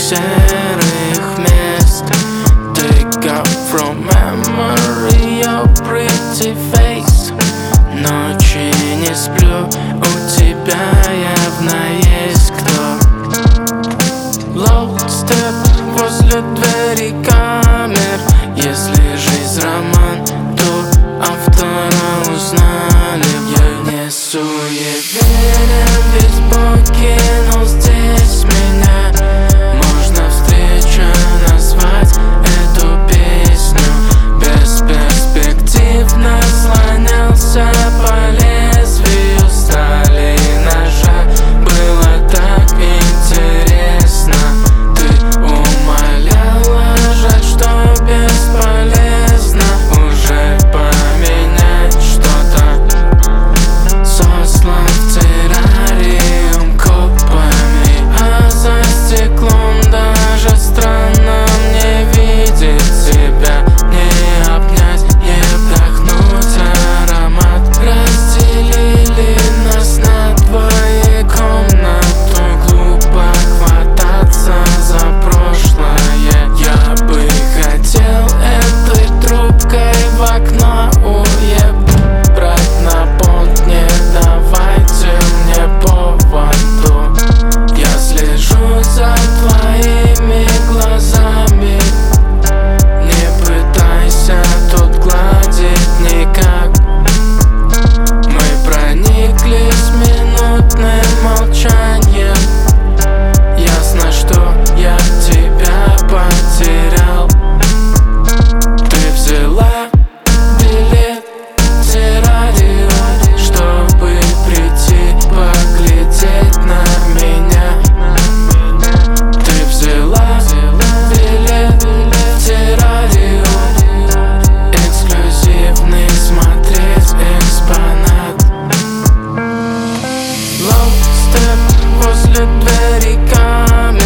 серых мест. Take up from memory your pretty face. Ночи не сплю, у тебя явно есть кто. Low step возле двери камер. Если жизнь роман, то автора узнали. Я не суеверен, ведь Бог кинул здесь меня. Можно встреча назвать эту песню. Бесперспективно слонялся по лезвию стали и ножа. Было так интересно. Ты умоляла, жаль, что бесполезно уже поменять что-то. Сослан в террариум копами, а за стеклом даже странно мне видеть тебя. Не обнять, не вдохнуть аромат. Разделили нас на двое комнату. Глупо хвататься за прошлое. Я бы хотел этой трубкой в окно брать на понт. Не давайте мне поводу. Я слежу за твоими глазами. Не пытайся тут гладить никак. Мы прониклись минутным молчанием. Ясно, что я тебя потерял. Ты взяла билет в террариум, чтобы прийти поглядеть на меня. Ты взяла билет в террариум, эксклюзивный смотреть экспонат. Low step возле двери камер.